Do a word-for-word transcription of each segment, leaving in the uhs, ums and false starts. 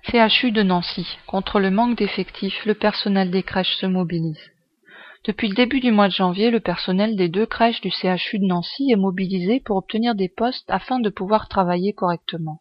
C H U de Nancy. Contre le manque d'effectifs, le personnel des crèches se mobilise. Depuis le début du mois de janvier, le personnel des deux crèches du C H U de Nancy est mobilisé pour obtenir des postes afin de pouvoir travailler correctement.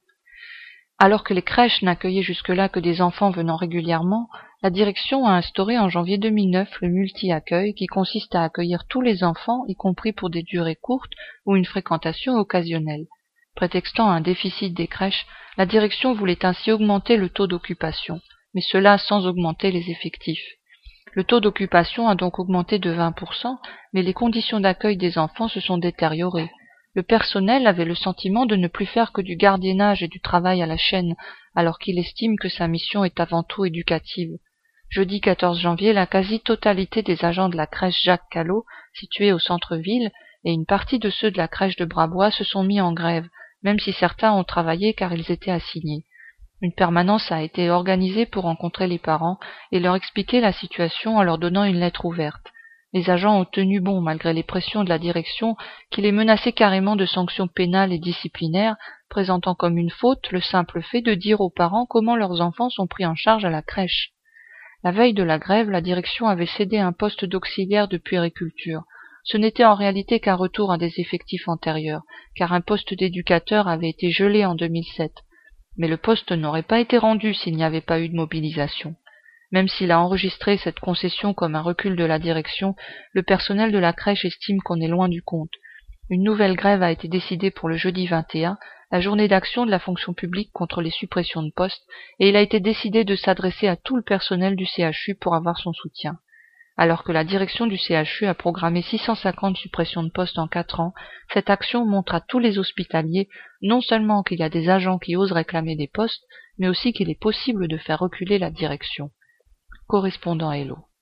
Alors que les crèches n'accueillaient jusque-là que des enfants venant régulièrement, la direction a instauré en janvier deux mille neuf le multi-accueil qui consiste à accueillir tous les enfants, y compris pour des durées courtes ou une fréquentation occasionnelle. Prétextant un déficit des crèches, la direction voulait ainsi augmenter le taux d'occupation, mais cela sans augmenter les effectifs. Le taux d'occupation a donc augmenté de vingt pour cent, mais les conditions d'accueil des enfants se sont détériorées. Le personnel avait le sentiment de ne plus faire que du gardiennage et du travail à la chaîne, alors qu'il estime que sa mission est avant tout éducative. Jeudi quatorze janvier, la quasi-totalité des agents de la crèche Jacques Callot, située au centre-ville, et une partie de ceux de la crèche de Brabois se sont mis en grève, même si certains ont travaillé car ils étaient assignés. Une permanence a été organisée pour rencontrer les parents et leur expliquer la situation en leur donnant une lettre ouverte. Les agents ont tenu bon malgré les pressions de la direction qui les menaçait carrément de sanctions pénales et disciplinaires, présentant comme une faute le simple fait de dire aux parents comment leurs enfants sont pris en charge à la crèche. La veille de la grève, la direction avait cédé un poste d'auxiliaire de puériculture. Ce n'était en réalité qu'un retour à des effectifs antérieurs, car un poste d'éducateur avait été gelé en deux mille sept. Mais le poste n'aurait pas été rendu s'il n'y avait pas eu de mobilisation. Même s'il a enregistré cette concession comme un recul de la direction, le personnel de la crèche estime qu'on est loin du compte. Une nouvelle grève a été décidée pour le jeudi vingt et un, la journée d'action de la fonction publique contre les suppressions de postes, et il a été décidé de s'adresser à tout le personnel du C H U pour avoir son soutien. Alors que la direction du C H U a programmé six cent cinquante suppressions de postes en quatre ans, cette action montre à tous les hospitaliers non seulement qu'il y a des agents qui osent réclamer des postes, mais aussi qu'il est possible de faire reculer la direction. Correspondant Hello.